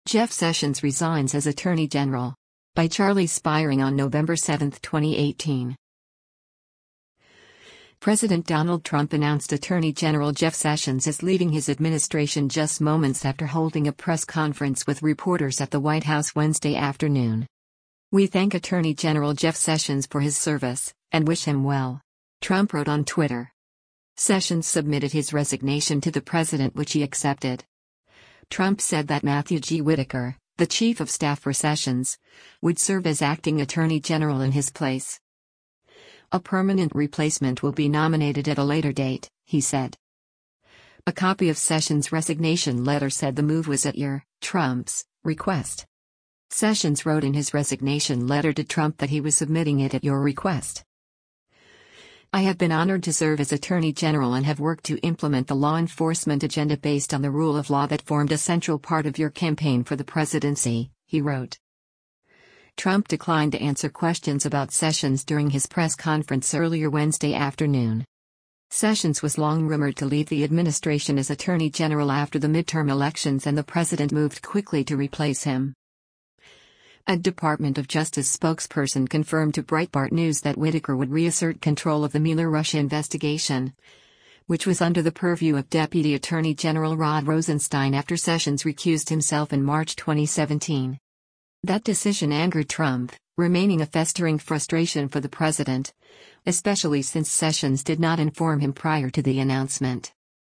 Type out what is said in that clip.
Jeff Sessions resigns as Attorney General. By Charlie Spiring on November 7, 2018. President Donald Trump announced Attorney General Jeff Sessions is leaving his administration just moments after holding a press conference with reporters at the White House Wednesday afternoon. "We thank Attorney General Jeff Sessions for his service, and wish him well," Trump wrote on Twitter. Sessions submitted his resignation to the president, which he accepted. Trump said that Matthew G. Whitaker, the chief of staff for Sessions, would serve as acting Attorney General in his place. "A permanent replacement will be nominated at a later date," he said. A copy of Sessions' resignation letter said the move was at Trump's request. Sessions wrote in his resignation letter to Trump that he was submitting it at your request. "I have been honored to serve as Attorney General and have worked to implement the law enforcement agenda based on the rule of law that formed a central part of your campaign for the presidency," he wrote. Trump declined to answer questions about Sessions during his press conference earlier Wednesday afternoon. Sessions was long rumored to leave the administration as Attorney General after the midterm elections, and the president moved quickly to replace him. A Department of Justice spokesperson confirmed to Breitbart News that Whitaker would reassert control of the Mueller-Russia investigation, which was under the purview of Deputy Attorney General Rod Rosenstein after Sessions recused himself in March 2017. That decision angered Trump, remaining a festering frustration for the president, especially since Sessions did not inform him prior to the announcement.